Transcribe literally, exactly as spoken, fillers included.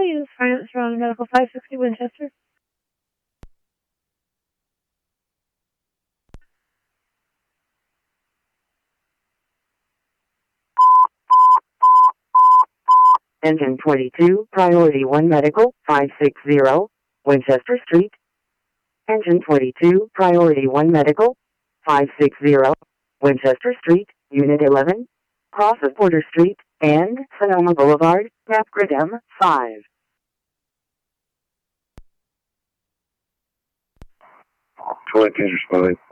use France around Medical five sixty Winchester. Engine twenty-two, Priority one Medical, five sixty, Winchester Street. Engine twenty-two, Priority one Medical, five sixty, Winchester Street, Unit eleven, cross of Porter Street, and Sonoma Boulevard, Napgradem, five. twenty-two is fine.